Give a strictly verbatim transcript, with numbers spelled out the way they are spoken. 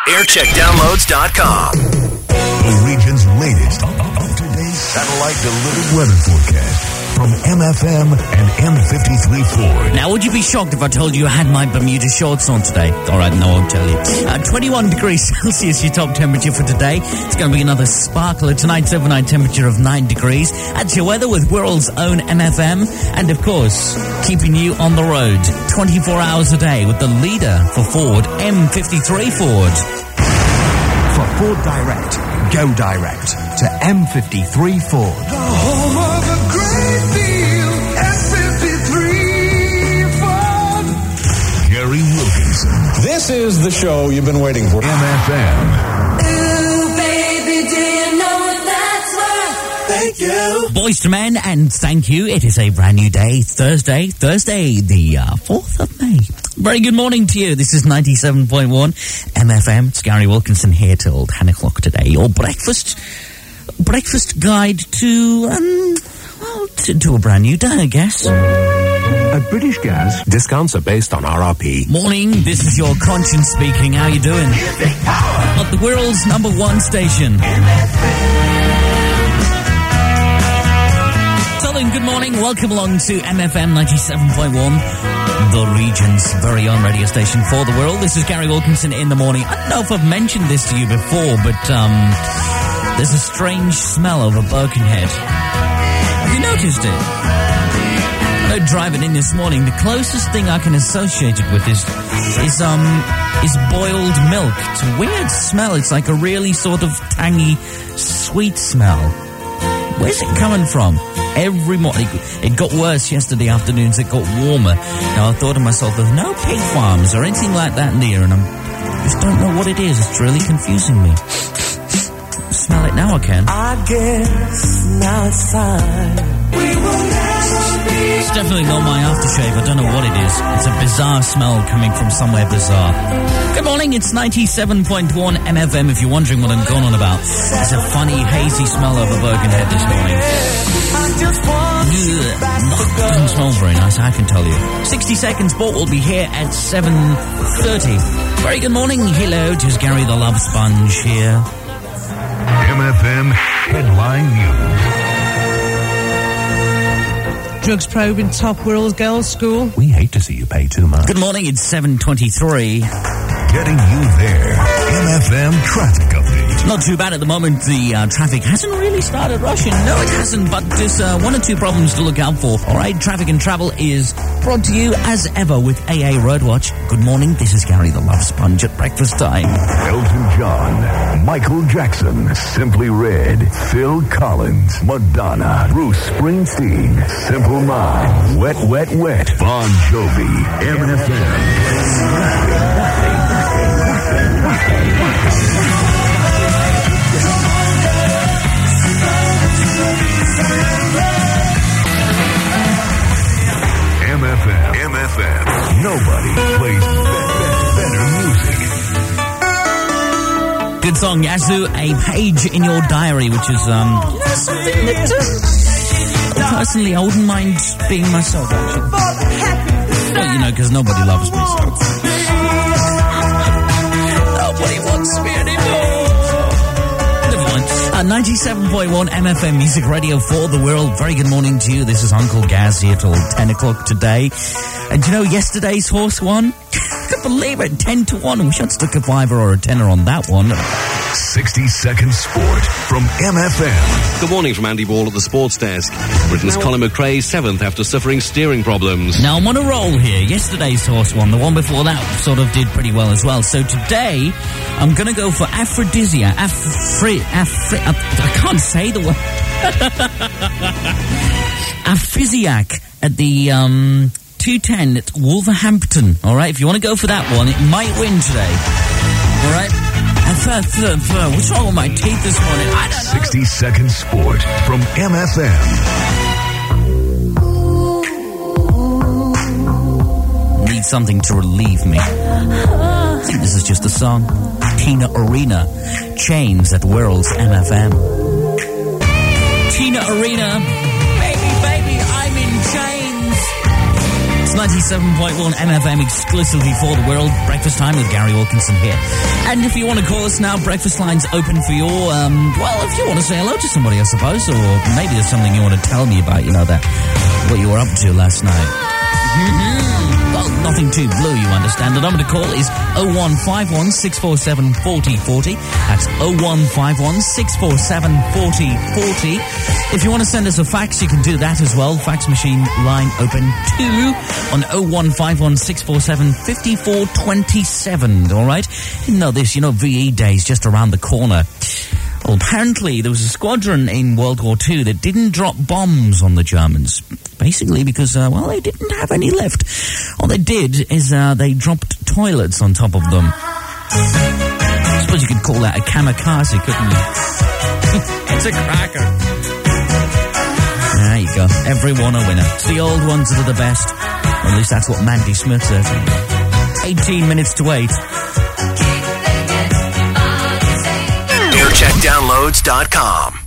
aircheck downloads dot com. The region's latest up-to-date satellite-delivered weather forecast from M F M and M fifty-three Ford. Now, would you be shocked if I told you I had my Bermuda shorts on today? All right, no, I'll tell you. Uh, twenty-one degrees Celsius, your top temperature for today. It's going to be another sparkler. Tonight's overnight temperature of nine degrees. That's your weather with world's own M F M. And, of course, keeping you on the road twenty-four hours a day with the leader for Ford, M fifty-three Ford. For Ford Direct, go direct to M fifty-three Ford. The home of a great deal, M fifty-three Ford. Gary Wilkinson. This is the show you've been waiting for. M F M. Ooh, baby, do you know what that's worth? Thank you. Boys to men, and thank you. It is a brand new day, Thursday, Thursday, the uh, fourth of May. Very good morning to you. This is ninety-seven point one M F M. It's Gary Wilkinson here till ten o'clock today. Your breakfast, breakfast guide to, um, well, to, to a brand new day, I guess. At British Gas, discounts are based on R R P. Morning, this is your conscience speaking. How you doing? At the world's number one station. Southern, good morning. Welcome along to M F M ninety-seven point one. The region's very own radio station for the world. This is Gary Wilkinson in the morning. I don't know if I've mentioned this to you before, but um, there's a strange smell over Birkenhead. Have you noticed it? I know driving in this morning, the closest thing I can associate it with is is um is boiled milk. It's a weird smell. It's like a really sort of tangy, sweet smell. Where's it coming from? Every morning. It got worse yesterday afternoons. It got warmer. Now I thought to myself, there's no pig farms or anything like that near, and I just don't know what it is. It's really confusing me. Smell it now, I can. I guess now it's time. We will never be. It's definitely not my aftershave. I don't know what it is. It's a bizarre smell coming from somewhere bizarre. Good morning. It's ninety-seven point one M F M. If you're wondering what I'm going on about, it's a funny, hazy smell over Birkenhead this morning. Ugh, doesn't smell very nice, I can tell you. sixty seconds sport will be here at seven thirty. Very good morning. Hello, it is Gary the Love Sponge here. M F M Headline News. Drugs probe in top world girls' school. We hate to see you pay too much. Good morning, it's seven twenty-three. Getting you there. M F M Traffic Update. Not too bad at the moment. The uh, traffic hasn't really started rushing. No, it hasn't, but there's uh, one or two problems to look out for. All right, Traffic and Travel is brought to you, as ever, with A A Roadwatch. Good morning, this is Gary the Love Sponge at breakfast time. Elton John, Michael Jackson, Simply Red, Phil Collins, Madonna, Bruce Springsteen, Simple Minds, Wet, Wet, Wet, Bon Jovi, M F M. M F M. M F M. Nobody plays better, better music. Good song, Yazoo, A Page in Your Diary, which is um you know, something that uh, personally I wouldn't mind being myself, actually. Well, you know, because nobody loves me, so. Nobody wants me anymore. Never mind. Uh, ninety-seven point one M F M Music Radio for the world. Very good morning to you. This is Uncle Gaz here till ten o'clock today. And do you know yesterday's horse won? I can't believe it, ten to one. We should have stuck a fiver or a tenner on that one. sixty second Sport from M F M. Good morning from Andy Ball at the Sports Desk. Britain's Colin McRae seventh after suffering steering problems. Now I'm on a roll here. Yesterday's horse won. The one before that sort of did pretty well as well. So today I'm going to go for Aphrodisia. Afri... Afri... I can't say the word. Aphrodisiac at the... um. two ten at Wolverhampton. All right, if you want to go for that one, it might win today. All right? And third, third, third. What's wrong with my teeth this morning? I don't know. sixty second Sport from M F M. Need something to relieve me. I think this is just a song. Tina Arena, Chains at World's M F M. Tina Arena, baby, baby, I'm in chains. ninety-seven point one M F M exclusively for the world. Breakfast time with Gary Wilkinson here. And if you want to call us now, breakfast line's open for your, um, well, if you want to say hello to somebody, I suppose, or maybe there's something you want to tell me about, you know, that, what you were up to last night. Well, nothing too blue, you understand. The number to call is oh one five one, six four seven, four oh four oh. That's oh one five one, six four seven, four oh four oh. If you want to send us a fax, you can do that as well. Fax machine line open too on oh one five one, six four seven, five four two seven. All right? Didn't know this, you know, V E Day's just around the corner. Well, apparently there was a squadron in World War Two that didn't drop bombs on the Germans. Basically because, uh, well, they didn't have any left. All they did is uh, they dropped toilets on top of them. I suppose you could call that a kamikaze, couldn't you? It's a cracker. There you go. Everyone a winner. It's the old ones that are the best. Or at least that's what Mandy Smith says. eighteen minutes to eight. air check downloads dot com